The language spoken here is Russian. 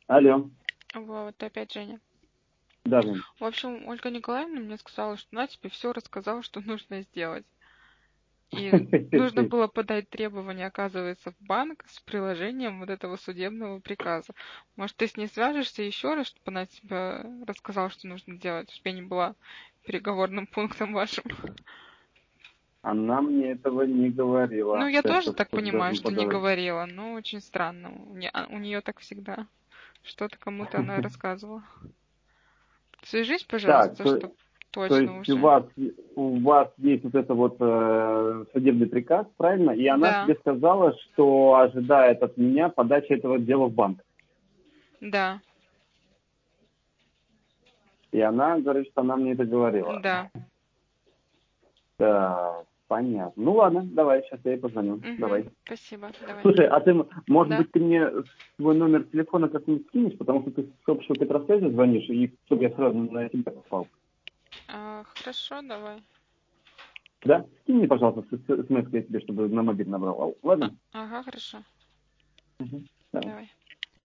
Алло, Вот, опять Женя. да, Жень. В общем, Ольга Николаевна мне сказала, что она тебе все рассказала, что нужно сделать. И нужно было подать требования, оказывается, в банк с приложением вот этого судебного приказа. Может, ты с ней свяжешься еще раз, чтобы она тебе рассказала, что нужно делать, чтобы я не была переговорным пунктом вашим? Она мне этого не Ну, говорила, я что я тоже что-то так понимаю, должен что не подавать. говорила, но очень странно. У нее так всегда. Что-то кому-то она рассказывала. Свяжись, Так, пожалуйста, то, чтобы то точно есть уже. у вас есть вот это вот судебный приказ, правильно? И она Да, тебе сказала, что ожидает от меня подачи этого дела в банк. да, И она говорит, что она мне это говорила. да. Да, понятно. Ну ладно, давай, сейчас я ей позвоню. Угу, давай. спасибо, давай. Слушай, а ты, может Да. быть, ты мне свой номер телефона как-нибудь скинешь, потому что ты с общего Петросвязи звонишь, и чтобы я сразу на тебя попал. Хорошо, давай. Да? Скинь мне, пожалуйста, смс я тебе, чтобы на мобиль набрал. Ладно? Ага, хорошо. Угу. Давай. Давай.